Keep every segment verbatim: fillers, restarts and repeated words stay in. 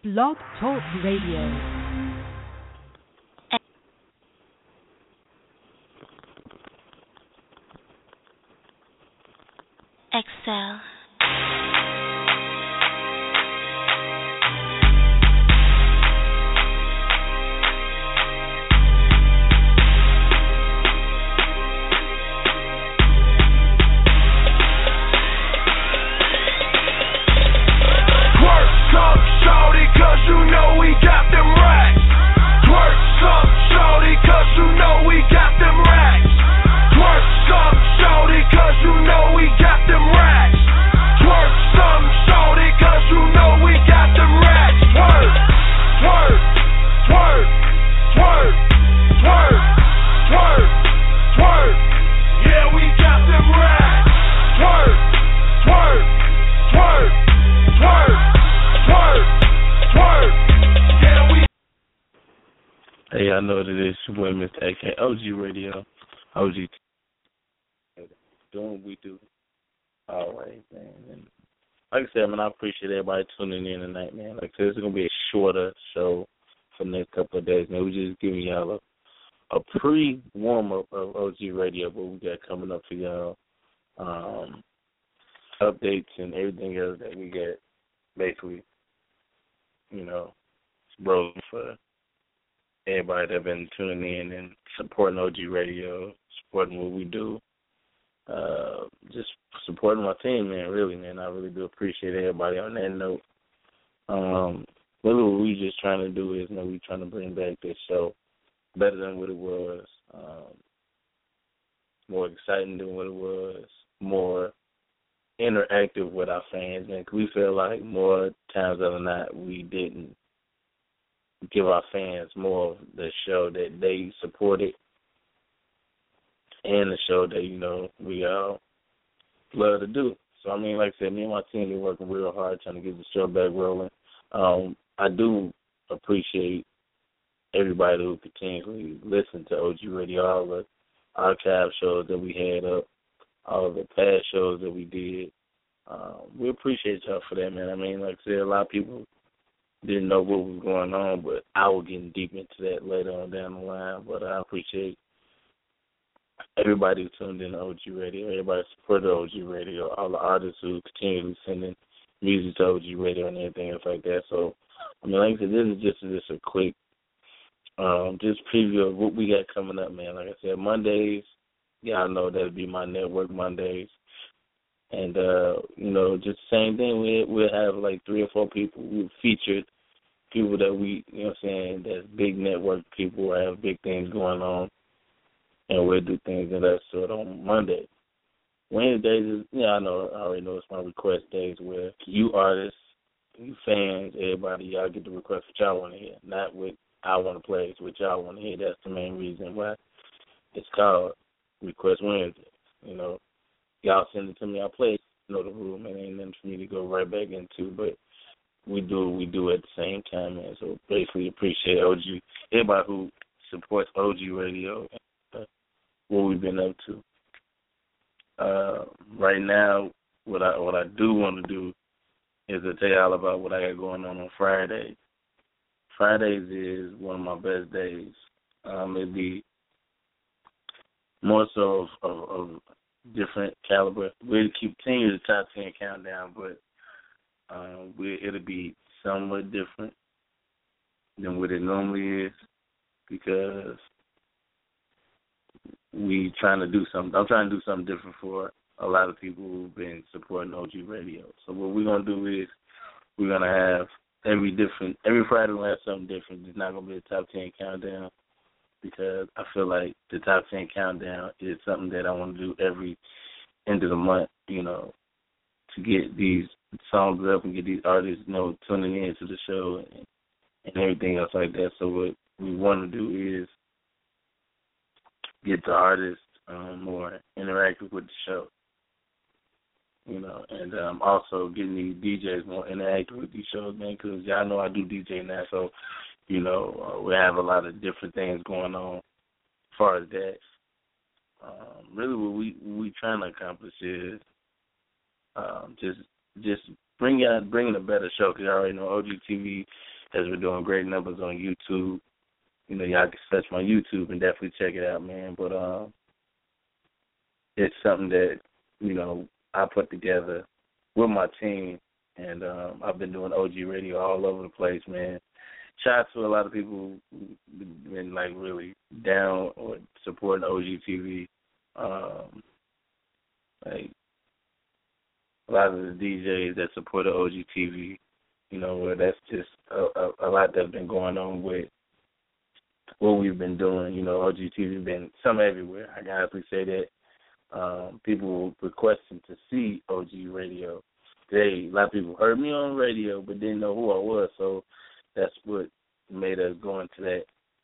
Blog Talk Radio. Excel. Hey, I know what it is. Your boy, Mister A K, O G Radio, O G, doing what we do always, man. And like I said, man, I appreciate everybody tuning in tonight, man. Like I said, it's going to be a shorter show for the next couple of days, man. We're just giving y'all a, a pre-warm-up of O G Radio, what we got coming up for y'all, um, updates and everything else that we got, basically, you know, rolling for everybody that been tuning in and supporting O G Radio, supporting what we do, uh, just supporting my team, man, really, man. I really do appreciate everybody on that note. Um, really what we just trying to do is, you know, we trying to bring back this show better than what it was, um, more exciting than what it was, more interactive with our fans, man, 'cause we feel like more times than not we didn't give our fans more of the show that they supported and the show that, you know, we all love to do. So, I mean, like I said, me and my team are working real hard trying to get the show back rolling. Um, I do appreciate everybody who continually listen to O G Radio, all the archive shows that we had up, all of the past shows that we did. Um, we appreciate y'all for that, man. I mean, like I said, a lot of people didn't know what was going on, but I will get deep into that later on down the line. But I appreciate everybody who tuned in to O G Radio, everybody who supported O G Radio, all the artists who continually sending music to O G Radio and everything else like that. So, I mean, like I said, this is just, just a quick um, just preview of what we got coming up, man. Like I said, Mondays, y'all know that'll be my network Mondays. And, uh, you know, just the same thing. We, we'll have like three or four people. We've featured people that we, you know what I'm saying, that's big network people who have big things going on. And we'll do things of that sort on Monday. Wednesdays is, yeah, I know, I already know it's my request days where you artists, you fans, everybody, y'all get the request what y'all want to hear. Not what I want to play, it's what y'all want to hear. That's the main reason why it's called Request Wednesday, you know. Y'all send it to me, I'll play it. You know the rule, man. Ain't nothing for me to go right back into, but we do what we do at the same time, man. So basically appreciate O G, everybody who supports O G Radio and uh, what we've been up to. Uh, right now, what I what I do want to do is to tell y'all about what I got going on on Fridays. Fridays is one of my best days. Um, it'd be more so of, of, of different caliber. We'll continue the top ten countdown, but um, we, it'll be somewhat different than what it normally is because we trying to do something. I'm trying to do something different for a lot of people who've been supporting O G Radio. So what we're gonna do is we're gonna have every different every Friday we'll have something different. It's not gonna be a top ten countdown, because I feel like the top ten countdown is something that I want to do every end of the month, you know, to get these songs up and get these artists, you know, tuning in to the show and, and everything else like that. So what we want to do is get the artists um, more interactive with the show, you know, and um, also getting these D Js more interactive with these shows, man, because y'all know I do D J now, so you know, uh, we have a lot of different things going on as far as that. Um, really what we we trying to accomplish is um, just just bring out bringing a better show, because I already know O G T V as we're doing great numbers on YouTube. You know, y'all can search my YouTube and definitely check it out, man. But um, it's something that, you know, I put together with my team, and um, I've been doing O G Radio all over the place, man. Shout out to a lot of people who've been, like, really down or supporting O G T V. Um, like, a lot of the D Js that support O G T V, you know, that's just a, a, a lot that's been going on with what we've been doing. You know, O G T V been some everywhere. I can honestly say that. Um, people requesting to see O G Radio. Today, a lot of people heard me on radio but didn't know who I was, so that's what made us go into that.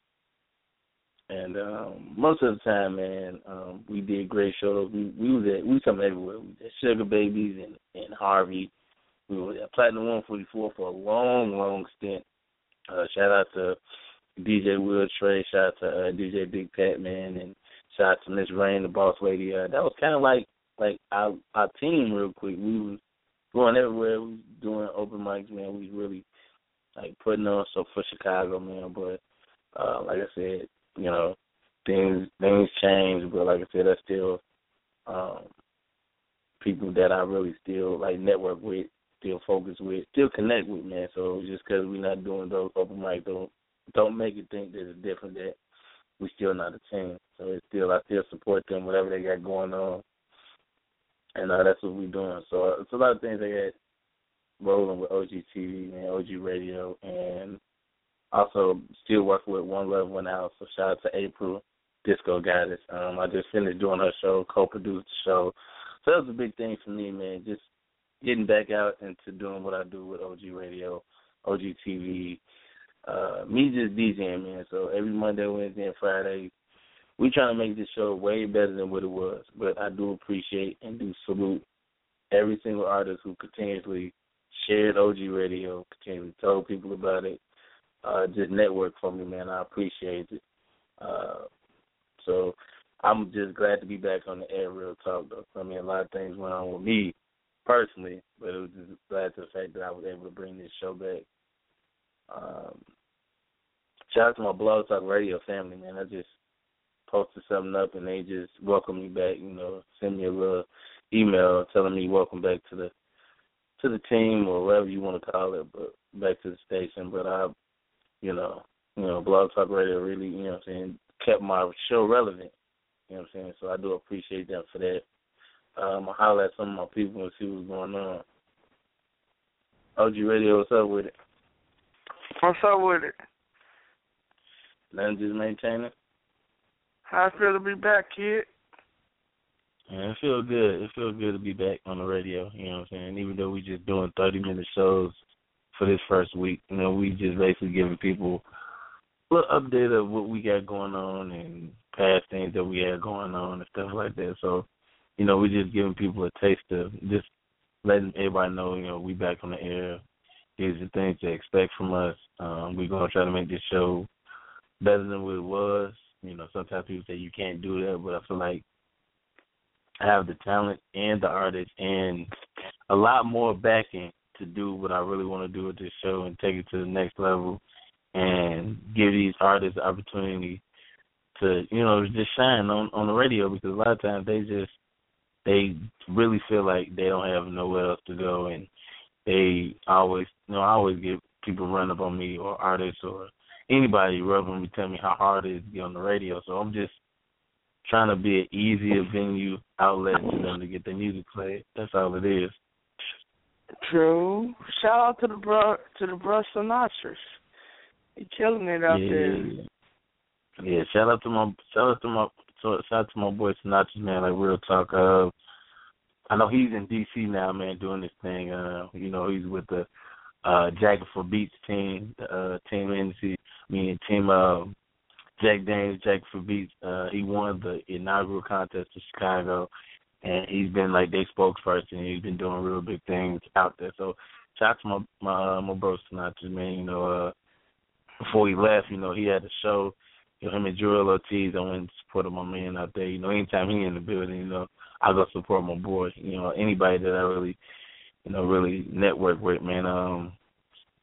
And um, most of the time, man, um, we did great shows. We we was at we was something everywhere. We was at Sugar Babies and, and Harvey. We were at Platinum one forty-four for a long, long stint. Uh, shout out to D J Will Trey. Shout out to uh, D J Big Pat, man, and shout out to Miss Rain, the boss lady. Uh, that was kind of like like our our team, real quick. We was going everywhere. We was doing open mics, man. We was really like putting on stuff for Chicago, man. But uh, like I said, you know, things things change, but like I said, that's still um, people that I really still like network with, still focus with, still connect with, man. So just because we're not doing those open mics, don't don't make you think that it's different, that we still not a team. So it's still I still support them, whatever they got going on, and uh, that's what we're doing. So uh, it's a lot of things they got rolling with O G T V and O G Radio, and also still working with One Love One House. So shout out to April, Disco Goddess. Um, I just finished doing her show, co-produced the show. So that was a big thing for me, man, just getting back out into doing what I do with O G Radio, O G T V, uh, me just DJing, man. So every Monday, Wednesday, and Friday, we trying to make this show way better than what it was. But I do appreciate and do salute every single artist who continuously shared O G Radio, continuously told people about it, uh, just network for me, man. I appreciate it. Uh, so I'm just glad to be back on the air, real talk, though. I mean, a lot of things went on with me personally, but it was just glad to the fact that I was able to bring this show back. Um, shout out to my Blog Talk Radio family, man. I just posted something up, and they just welcomed me back, you know, send me a little email telling me welcome back to the to the team or whatever you want to call it, but back to the station. But I, you know, you know, Blog Talk Radio really, you know what I'm saying, kept my show relevant, you know what I'm saying, so I do appreciate them for that. Um, I'll holler at some of my people and see what's going on. O G Radio, what's up with it? What's up with it? Nothing, just maintaining. How I feel to be back, kid? Yeah, it feels good. It feels good to be back on the radio, you know what I'm saying? Even though we just doing thirty-minute shows for this first week, you know, we just basically giving people a little update of what we got going on and past things that we had going on and stuff like that. So, you know, we just giving people a taste of just letting everybody know, you know, we back on the air. Here's the things to expect from us. Um, we're going to try to make this show better than what it was. You know, sometimes people say you can't do that, but I feel like I have the talent and the artist and a lot more backing to do what I really want to do with this show and take it to the next level and give these artists the opportunity to, you know, just shine on, on the radio, because a lot of times they just, they really feel like they don't have nowhere else to go, and they always, you know, I always get people run up on me or artists or anybody rub on me, tell me how hard it is to get on the radio. So I'm just trying to be an easier venue outlet for them to get their music played. That's all it is. True. Shout out to the bro to the bro Sinatras. He killing it out yeah, there. Yeah, yeah. Shout out to my shout out to my shout out to my boy Sinatras, man. Like, real talk. Uh, I know he's in D C now, man, doing this thing. Uh, you know, he's with the uh, Jacket for Beats team, the uh, team N C. I mean, team uh, Jack Daniels, Jacket for Beats. Uh, he won the inaugural contest in Chicago, and he's been like their spokesperson. He's been doing real big things out there. So shout out to my my uh, my bro Sinatras, man. You know, uh, before he left, you know, he had a show. You know, him and Joel Ortiz, I went and supported my man out there. You know, anytime he in the building, you know, I go support my boy. You know, anybody that I really, you know, really network with, man. Um,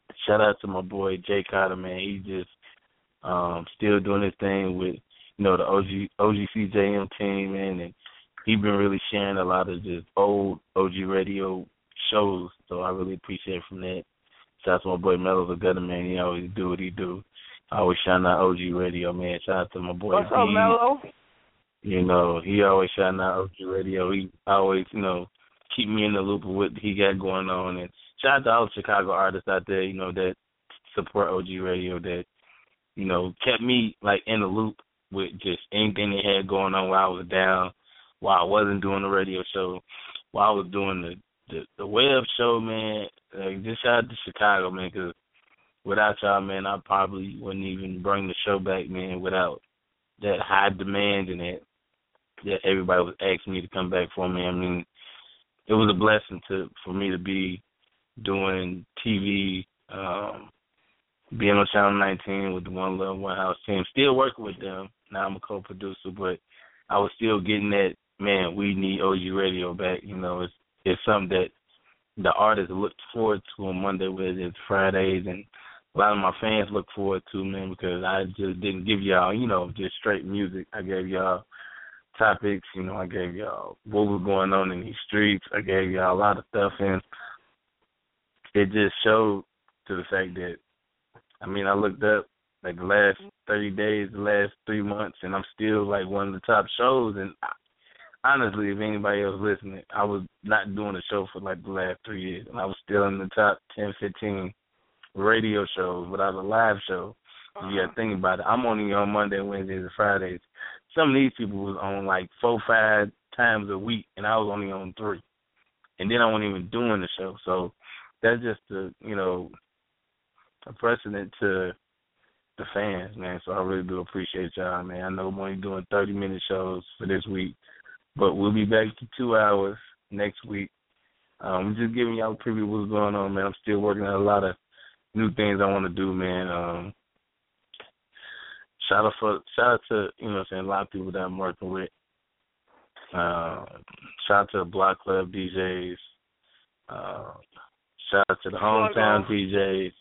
shout out to my boy Jay Cotter, man. He just um, still doing his thing with, you know, the O G O G C J M team, man, and he been really sharing a lot of just old O G radio shows, so I really appreciate from that. Shout out to my boy Mello the Gutter, man. He always do what he do. I always shine out O G radio, man. Shout out to my boy What's B. up, Mello? You know, he always shine out O G radio. He always, you know, keep me in the loop of what he got going on. And shout out to all the Chicago artists out there, you know, that support O G radio, that, you know, kept me, like, in the loop with just anything they had going on while I was down, while I wasn't doing the radio show, while I was doing the, the, the web show, man. Like, just shout out to Chicago, man, because without y'all, man, I probably wouldn't even bring the show back, man, without that high demand and that, that everybody was asking me to come back for, me. I mean, it was a blessing to for me to be doing T V, um, being on Channel nineteen with the One Love, One House team, still working with them. Now I'm a co-producer, but I was still getting that, man, we need O G Radio back. You know, it's it's something that the artists look forward to on Monday, with it's Fridays, and a lot of my fans look forward to, man, because I just didn't give y'all, you know, just straight music. I gave y'all topics, you know, I gave y'all what was going on in these streets. I gave y'all a lot of stuff, and it just showed to the fact that, I mean, I looked up, like, the last thirty days, the last three months, and I'm still, like, one of the top shows, and I, honestly, if anybody else listening, I was not doing a show for, like, the last three years, and I was still in the top ten, fifteen radio shows without a live show. Uh-huh. You got to think about it. I'm only on Monday, Wednesdays, and Fridays. Some of these people was on like four, five times a week, and I was only on three. And then I wasn't even doing the show. So that's just a, you know, a precedent to the fans, man. So I really do appreciate y'all, man. I know I'm only doing thirty-minute shows for this week, but we'll be back to two hours next week. Um, I'm just giving y'all a preview of what's going on, man. I'm still working on a lot of new things I want to do, man. Um, shout out for shout out to, you know what I'm saying, a lot of people that I'm working with. Uh, shout out to the Block Club D Js. Uh, shout out to the Hometown D Js.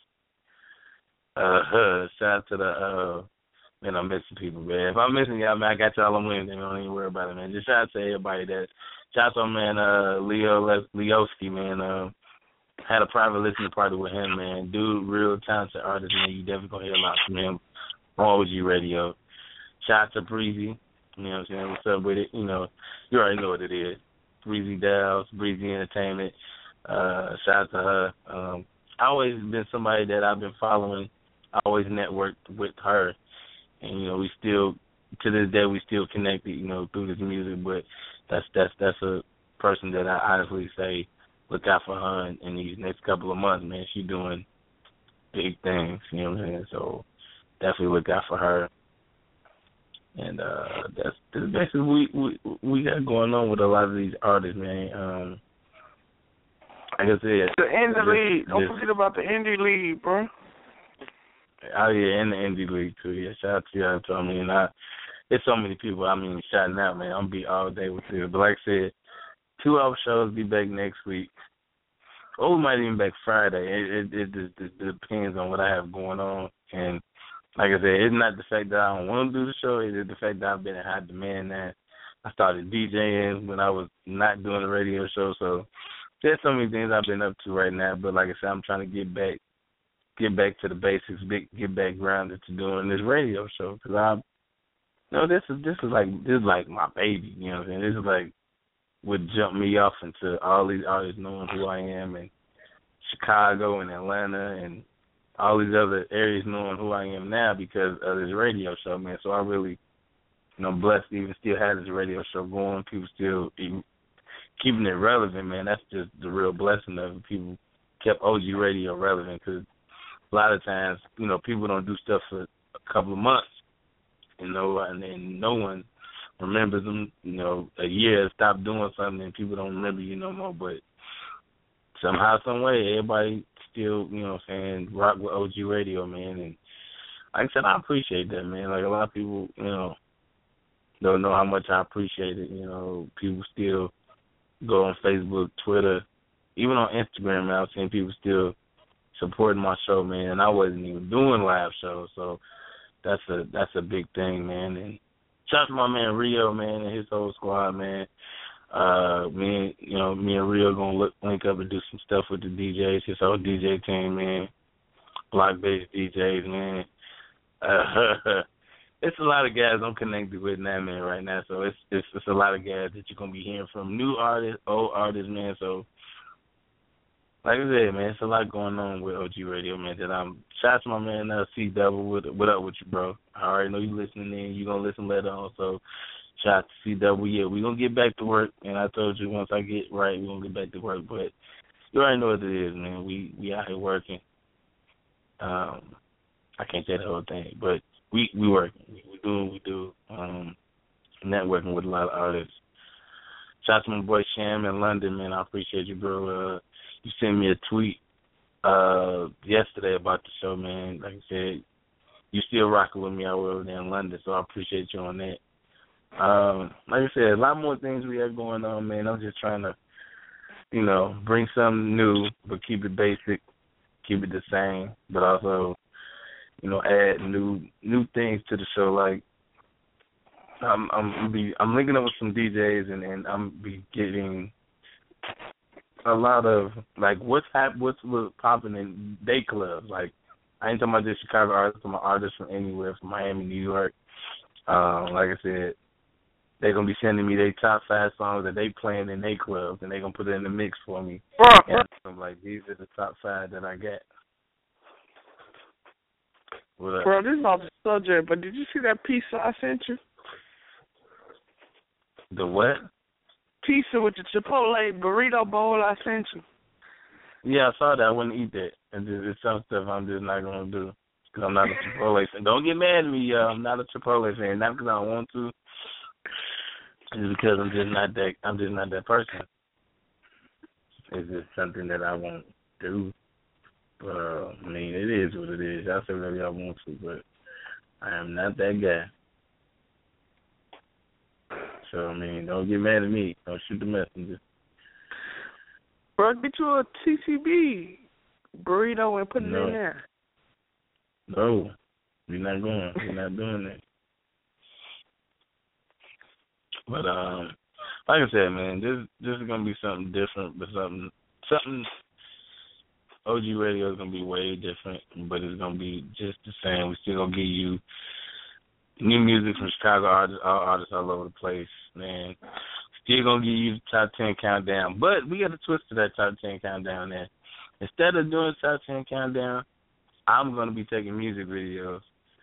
Uh, huh, shout out to the, uh, man, I'm missing people, man. If I'm missing y'all, man, I got y'all on Wednesday, man. Don't even worry about it, man. Just shout out to everybody that, shout out to my man, uh, Leo Le- Leoski, man. Uh, had a private listening party with him, man. Dude, real talented artist, man. You definitely gonna hear a lot from him on O G Radio. Shout out to Breezy. You know what I'm saying? What's up with it? You know, you already know what it is. Breezy Downs, Breezy Entertainment. Uh, shout out to her. Um, I always been somebody that I've been following. I always networked with her. And, you know, we still, to this day, we still connected, you know, through this music. But that's that's that's a person that I honestly say, look out for her in, in these next couple of months, man. She's doing big things, you know what I'm saying? So definitely look out for her. And uh, that's, that's basically what we, we we got going on with a lot of these artists, man. Um, like I said, the indie league. Don't just, forget about the indie league, bro. Oh yeah, and the indie league too. Yeah, shout out to y'all. I mean, I, it's so many people. I mean, shouting out, man. I'm be all day with you. But like I said, two hour shows be back next week. Or we might even back Friday. It it, it, it it depends on what I have going on. And like I said, it's not the fact that I don't want to do the show. It is the fact that I've been in high demand now. I started DJing when I was not doing the radio show. So there's so many things I've been up to right now. But like I said, I'm trying to get back, get back to the basics, get back grounded to doing this radio show. Because I, you know, this is this is like this is like my baby. You know what I'm saying? This is like would jump me off into all these artists knowing who I am, and Chicago and Atlanta and all these other areas knowing who I am now because of this radio show, man. So I really, you know, blessed to even still have this radio show going. People still even keeping it relevant, man. That's just the real blessing of it. People kept O G Radio relevant because a lot of times, you know, people don't do stuff for a couple of months, you know, and then no one remembers them. You know, a year stop doing something and people don't remember you no more. But somehow, some way, everybody still, you know what I'm saying, rock with O G Radio, man. And like I said, I appreciate that, man. Like a lot of people, you know, don't know how much I appreciate it. You know, people still go on Facebook, Twitter, even on Instagram, man. I've seen people still supporting my show, man. And I wasn't even doing live shows, so that's a that's a big thing, man. And shout out to my man Rio, man, and his whole squad, man. Uh, me and you know, me and Rio gonna look, link up and do some stuff with the D Js, his whole D J team, man. Block based D Js, man. Uh, it's a lot of guys I'm connected with now, man, right now. So it's it's it's a lot of guys that you're gonna be hearing from, new artists, old artists, man. So like I said, man, it's a lot going on with O G Radio, man. That I'm shout out to my man uh, C Double. What, what up with you, bro? I already know you listening in. You gonna listen later on, so. Shout out to C Double. Yeah, we're going to get back to work, and I told you once I get right, we're going to get back to work. But you already know what it is, man. We we out here working. Um, I can't say the whole thing, but we we working. We, we doing what we do. Um, networking with a lot of artists. Shout out to my boy Sham in London, man. I appreciate you, bro. Uh, you sent me a tweet uh, yesterday about the show, man. Like I said, you still rocking with me out over there in London, so I appreciate you on that. Um, like I said, a lot more things we have going on, man. I'm just trying to, you know, bring something new, but keep it basic, keep it the same, but also, you know, add new new things to the show. Like I'm I'm be I'm linking up with some D Js, and, and I'm be getting a lot of like what's hap- what's what's popping in day clubs. Like I ain't talking about just Chicago artists, I'm artists from anywhere, from Miami, New York. Um, like I said. They're going to be sending me their top five songs that they playing in their clubs, and they're going to put it in the mix for me. And I'm like, these are the top five that I got. What up? Bro, this is off the subject, but did you see that pizza I sent you? The what? Pizza with the Chipotle burrito bowl I sent you. Yeah, I saw that. I wouldn't eat that. And there's some stuff I'm just not going to do because I'm not a Chipotle fan. Don't get mad at me, y'all. I'm not a Chipotle fan. Not because I don't want to. It's because I'm just not that. I'm just not that person. It's just something that I won't do. But uh, I mean, it is what it is. Y'all say whatever y'all want to, but I am not that guy. So I mean, don't get mad at me. Don't shoot the messenger. Bro, get you a T C B burrito and put no. it in there. No, we're not going. We're not doing that. But um, like I said, man, this this is gonna be something different, but something something O G Radio is gonna be way different, but it's gonna be just the same. We still gonna give you new music from Chicago artists, all artists all over the place, man. Still gonna give you the top ten countdown, but we got a twist to that top ten countdown. There, instead of doing top ten countdown, I'm gonna be taking music videos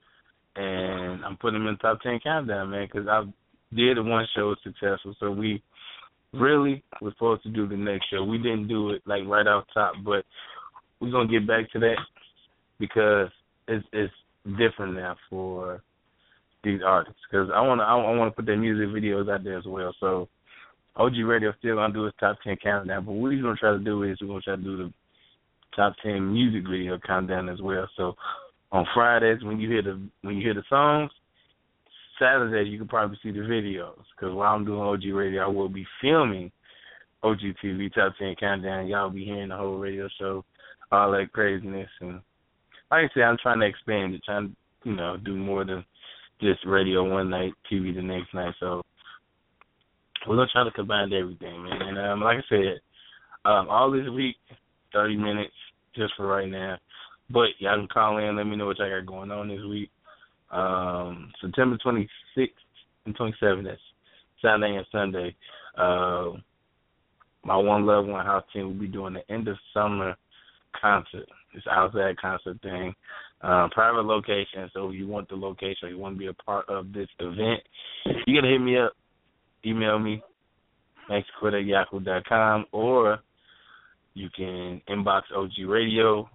and I'm putting them in the top ten countdown, man, because I've did one show was successful, so we really were supposed to do the next show. We didn't do it like right off top, but we're gonna get back to that because it's it's different now for these artists. Because I wanna I wanna put their music videos out there as well. So O G Radio still gonna do its top ten countdown, but what we're gonna try to do is we're gonna try to do the top ten music video countdown as well. So on Fridays when you hear the when you hear the songs. Saturday, you can probably see the videos because while I'm doing O G Radio, I will be filming O G T V Top ten Countdown. Y'all will be hearing the whole radio show, all that craziness. And like I said, I'm trying to expand it, trying to, you know, do more than just radio one night, T V the next night. So we're going to try to combine everything, man. And um, like I said, um, all this week, thirty minutes just for right now. But y'all can call in, let me know what y'all got going on this week. Um, September twenty-sixth and twenty-seventh, that's Saturday and Sunday. Uh, my One Love One House team will be doing the end of summer concert. It's outside concert thing. Uh, private location, so if you want the location, you want to be a part of this event, you got to hit me up, email me, max quit at yahoo dot com, or you can inbox O G Radio,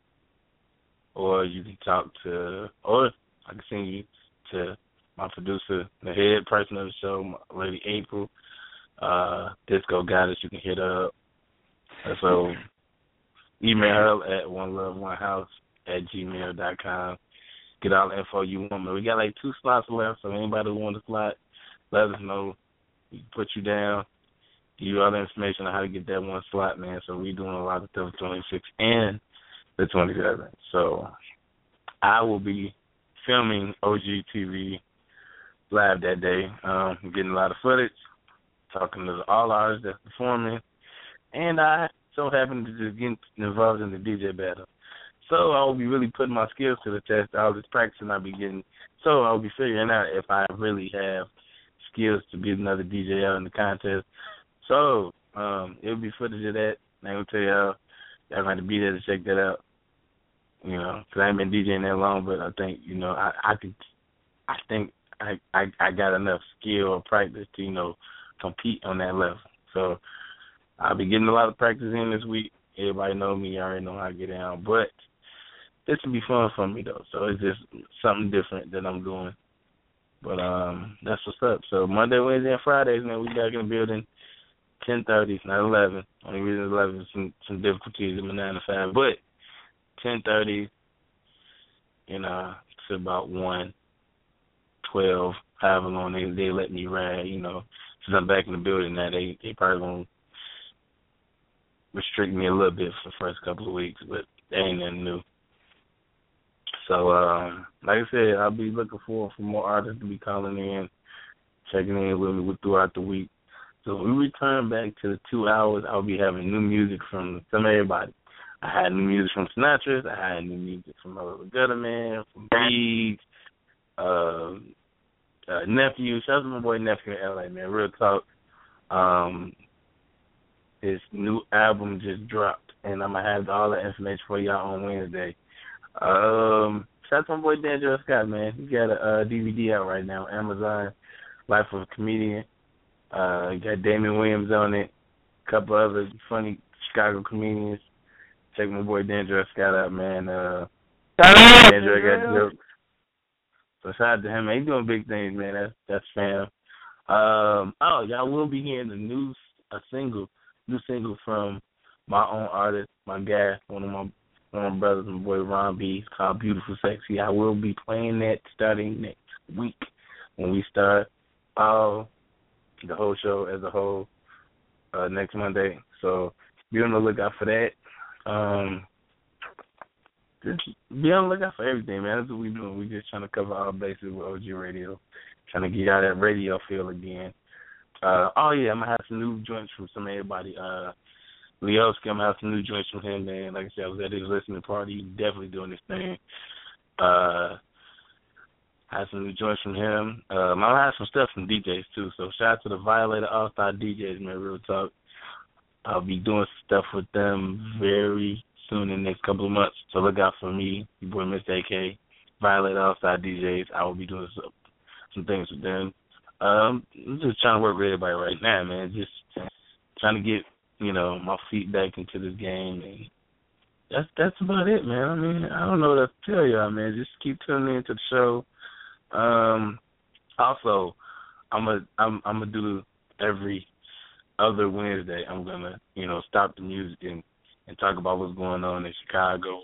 or you can talk to, or I can send you to my producer, the head person of the show, my lady April, uh, Disco Goddess. You can hit her up. So email her at one love one house at gmail dot com. Get all the info you want. We got like two slots left, so anybody who wants a slot, let us know. We can put you down, give you all the information on how to get that one slot, man. So we're doing a lot of stuff twenty-six and the twenty-seventh. So I will be filming O G T V live that day. Um, getting a lot of footage, talking to all artists that's performing, and I so happen to just get involved in the D J battle. So I will be really putting my skills to the test. All this practicing I'll be getting. So I'll be figuring out if I really have skills to be another D J out in the contest. So um, it'll be footage of that. I'm going to tell y'all, y'all going to be there to check that out. You know, because I ain't been DJing that long, but I think, you know, I, I could, I think I, I I got enough skill or practice to, you know, compete on that level. So I'll be getting a lot of practice in this week. Everybody know me. I already know how to get down. But this will be fun for me, though. So it's just something different that I'm doing. But um, that's what's up. So Monday, Wednesday, and Fridays, man, we back in the building, ten thirty, not eleven. Only reason it's eleven is some, some difficulties in my nine to five. But ten thirty, you know, to about one, twelve, however long they, they let me ride, you know. Since I'm back in the building now, they, they probably going to restrict me a little bit for the first couple of weeks, but that ain't nothing new. So, um, like I said, I'll be looking forward for more artists to be calling in, checking in with me throughout the week. So when we return back to the two hours, I'll be having new music from some everybody. I had new music from Sinatra. I had new music from uh, Gutterman, from Beads, uh, uh, Nephew. Shout out to my boy Nephew in L A, man. Real talk. Um, his new album just dropped, and I'm going to have all the information for y'all on Wednesday. Um, shout out to my boy D'Angelo Scott, man. He got a uh, D V D out right now on Amazon, Life of a Comedian. Uh, got Damon Williams on it, a couple other funny Chicago comedians. Check my boy D'Angelo Scott out, man. Uh, D'Angelo got jokes. So shout out to him, man. He's doing big things, man. That's that's fam. Um, oh, y'all will be hearing the new a single, new single from my own artist, my guy, one of my one of my brothers, my boy Ron B. It's called Beautiful Sexy. I will be playing that starting next week when we start all the whole show as a whole uh, next Monday. So be on the lookout for that. Um, just be on the lookout for everything, man. That's what we're doing. We're just trying to cover all bases with O G Radio, trying to get out that radio feel again. Uh, oh, yeah, I'm going to have some new joints from some everybody. Uh, Leoski, I'm going to have some new joints from him, man. Like I said, I was at his listening party. He's definitely doing this thing. Uh, I have some new joints from him. Um, I'll have some stuff from D Js, too. So shout out to the Violator All-Star D Js, man, real talk. I'll be doing stuff with them very soon in the next couple of months. So look out for me, your boy Mister A K, Violator All-Star D Js. I will be doing some, some things with them. Um, I'm just trying to work with everybody right now, man. Just trying to get, you know, my feet back into this game, and that's that's about it, man. I mean, I don't know what else to tell y'all, man. Just keep tuning into the show. Um, also, I'm a I'm I'm gonna do every other Wednesday. I'm gonna, you know, stop the music and and talk about what's going on in Chicago.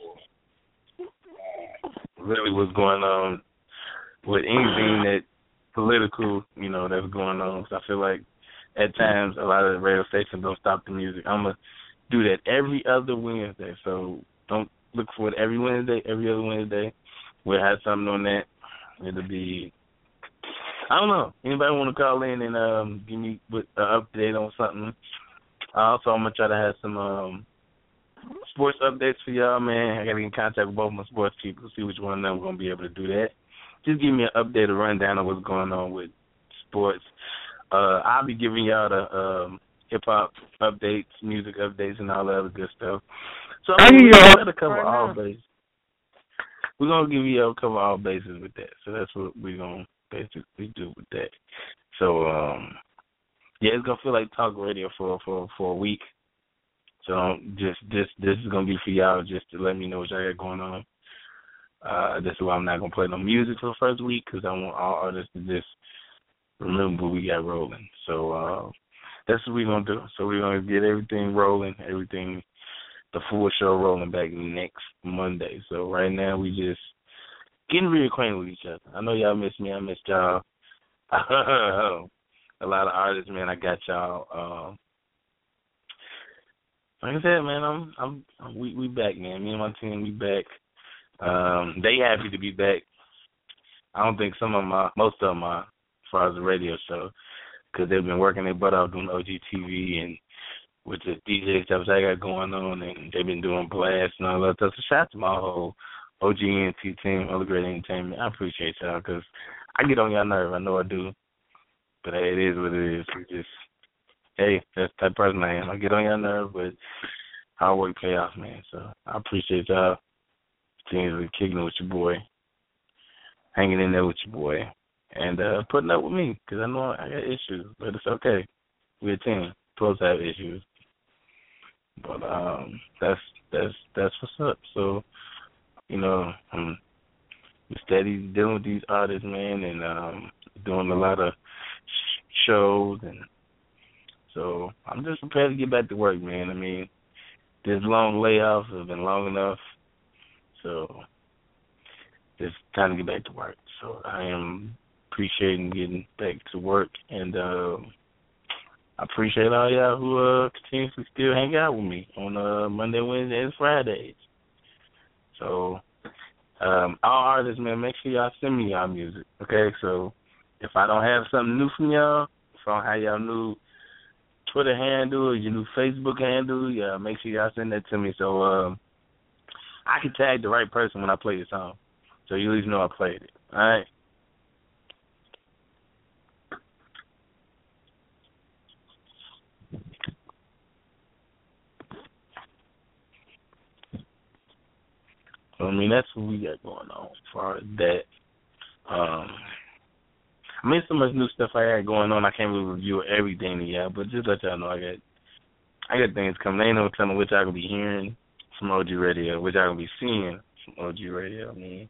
Really, what's going on with anything that political, you know, that's going on. Because I feel like at times a lot of the radio stations don't stop the music. I'm going to do that every other Wednesday. So don't look for it every Wednesday, every other Wednesday. We'll have something on that. It'll be, I don't know. Anybody want to call in and um, give me an update on something? Also, I'm going to try to have some um, sports updates for y'all, man. I got to get in contact with both my sports people, see which one of them are going to be able to do that. Just give me an update, a rundown of what's going on with sports. Uh, I'll be giving y'all the um, hip-hop updates, music updates, and all that other good stuff. So I mean, we're going to cover right all now. bases. We're going to give you a cover all bases with that. So that's what we're going to basically do with that. So, um, yeah, it's going to feel like talk radio for, for, for a week. So um, just this this is going to be for y'all just to let me know what y'all got going on. Uh, that's why I'm not going to play no music for the first week, because I want all artists to just remember what we got rolling. So uh, that's what we're going to do. So we're going to get everything rolling, everything, the full show rolling back next Monday. So right now we just getting reacquainted with each other. I know y'all miss me. I missed y'all. A lot of artists, man, I got y'all. Uh, like I said, man, I'm, I'm, I'm we, we back, man. Me and my team, we back. Um, they happy to be back. I don't think some of my, most of them are, as far as the radio show, because they've been working their butt off doing O G T V and with the D J stuff I got going on, and they've been doing blasts and all that stuff. So shout out to my whole O G N T team, Other Great Entertainment. I appreciate y'all because I get on y'all nerve. I know I do. But hey, it is what it is. It's just, hey, that's the type of person I am. I get on y'all nerve, but hard work pay off, man. So I appreciate y'all continuing kicking it with your boy, hanging in there with your boy, and uh, putting up with me because I know I got issues, but it's okay. We're a team. Supposed to have issues. But um, that's that's that's what's up. So, you know, I'm steady dealing with these artists, man, and um, doing a lot of sh- shows, and so I'm just prepared to get back to work, man. I mean, this long layoffs have been long enough, so it's time to get back to work. So I am appreciating getting back to work, and uh, I appreciate all y'all who uh, continuously still hang out with me on uh, Monday, Wednesday, and Fridays. So, um, all artists, man, make sure y'all send me y'all music, okay? So, if I don't have something new from y'all, if I don't have y'all new Twitter handle or your new Facebook handle, yeah, make sure y'all send that to me so um, I can tag the right person when I play the song. So you at least know I played it, all right? I mean, that's what we got going on as far as that. Um, I mean, so much new stuff I got going on. I can't really review everything to y'all, but just let y'all know I got I got things coming. Ain't no telling which I can be hearing from O G Radio, which I can be seeing from O G Radio. I mean,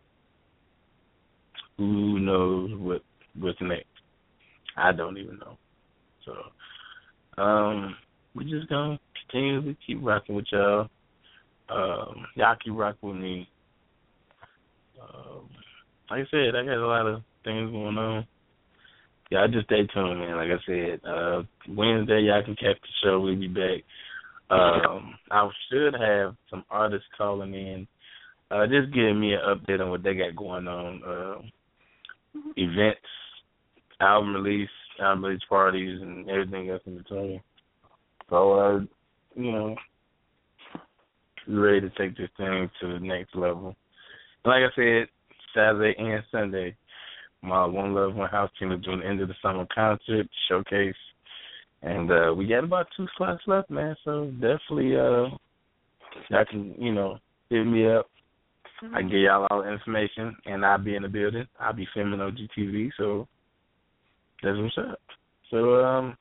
who knows what what's next? I don't even know. So, um, we just gonna continue to keep rocking with y'all. Um, y'all keep rocking with me. Um, like I said, I got a lot of things going on. Y'all just stay tuned, man. Like I said, uh, Wednesday y'all can catch the show. We'll be back. Um, I should have some artists calling in, uh, just giving me an update on what they got going on. Uh, events, album release, album release parties, and everything else in between. So, uh, you know, we're ready to take this thing to the next level. Like I said, Saturday and Sunday, my One Love, One House team is doing the end of the summer concert showcase. And uh, we got about two slots left, man. So definitely, uh, y'all can, you know, hit me up. I can get y'all all the information, and I'll be in the building. I'll be filming O G T V, so that's what's up. So, um,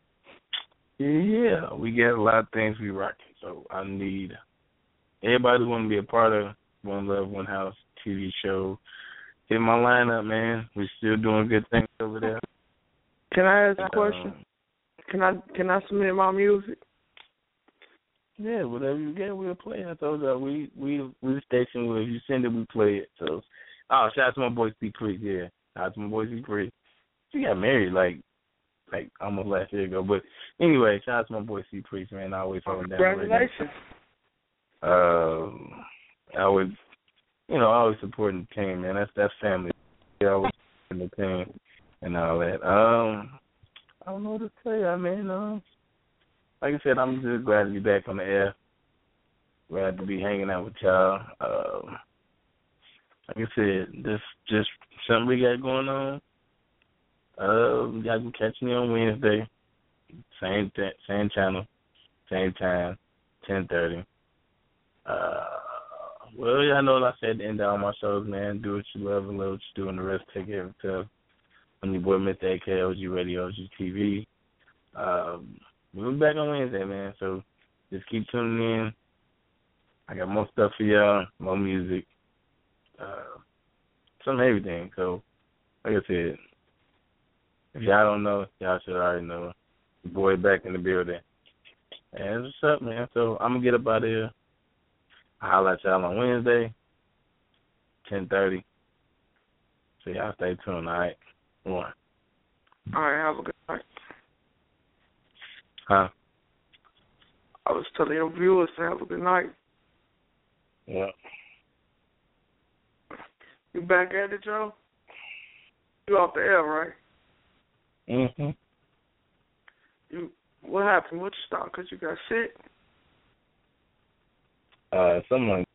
yeah, we got a lot of things we rocking. So I need everybody who want to be a part of One Love, One House T V show. Hit my lineup, man. We're still doing good things over there. Can I ask a question? Um, Can I can I submit my music? Yeah, whatever you get, we'll play. I told you we we we the station where if you send it, we play it. So, oh, shout out to my boy C Priest. Yeah, shout out to my boy C Priest. She got married like like almost last year ago. But anyway, shout out to my boy C Priest, man. I always hold him down. Congratulations. Um, I always, you know, always supporting the team, man. That's that's family. I always supporting the team and all that. Um, I don't know what to tell you, man. Um, like I said, I'm just glad to be back on the air. Glad to be hanging out with y'all. Um, like I said, this just something we got going on. Um, y'all can catch me on Wednesday, same th- same channel, same time, ten thirty. Uh, well, y'all know, like I said, at the end of all my shows, man, do what you love and love what you do, and the rest take care of itself. I'm your boy, Mister A K, O G Radio, O G T V. Um, we'll be back on Wednesday, man, so just keep tuning in. I got more stuff for y'all, more music, uh, some everything. So, like I said, if y'all don't know, y'all should already know. Your boy back in the building. And what's up, man? So I'm going to get up out of here. I'll holler at y'all on Wednesday, ten thirty. So y'all stay tuned, all right? One. All right, have a good night. Huh? I was telling your viewers to have a good night. Yeah. You back at it, Joe? You off the air, right? Mhm. You. What happened? What you stopped? Cause you got sick? Uh, something like